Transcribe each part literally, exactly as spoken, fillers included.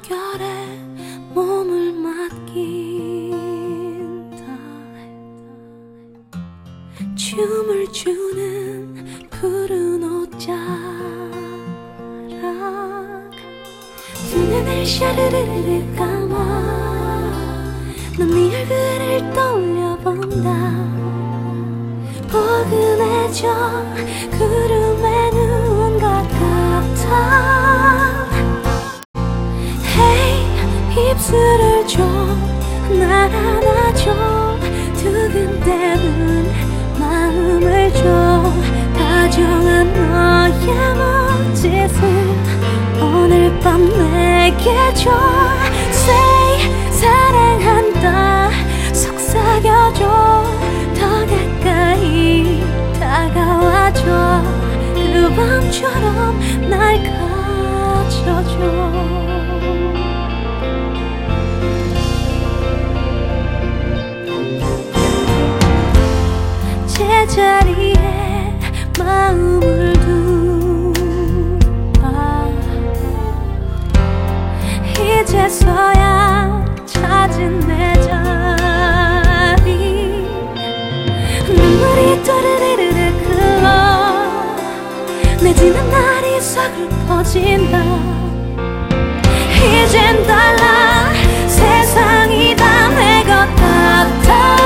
물결에 몸을 맡긴다. 춤을 추는 푸른 옷자락, 두 눈을 샤르르르 감아 넌 네 얼굴을 떠올려본다. 포근해져 구름에 누운 것 같아. Hey, 입술을 줘, 날 안아줘, 두근대는 마음을 줘. 다정한 너의 몸짓을 오늘 밤 내게 줘. Say 사랑한다, 속삭여줘, 더 가까이 다가와줘. 그 밤처럼 날 가져줘. 제자리에 마음을 두봐. 이제서야 찾은 내 자리. 눈물이 또르르르 흘러 내지는 날이 싹을 퍼진다. 이젠 달라, 세상이 다 내 것 같아.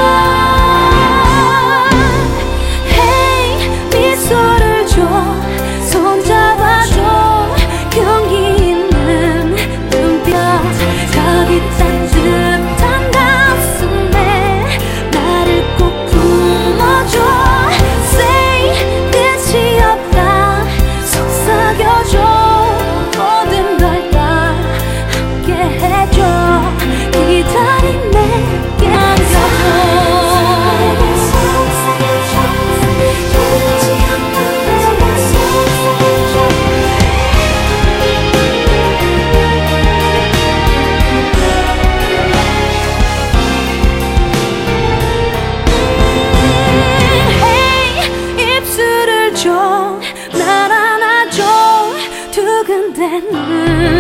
미소를 줘, 손잡아줘, 용기 있는 눈빛. 거기 따뜻한 가슴에 나를 꼭 품어줘. Say 끝이 없다, 속삭여줘, 모든 걸 다 함께 해줘. 기다린 내게 안겨줘. 날 안아줘, 두근대는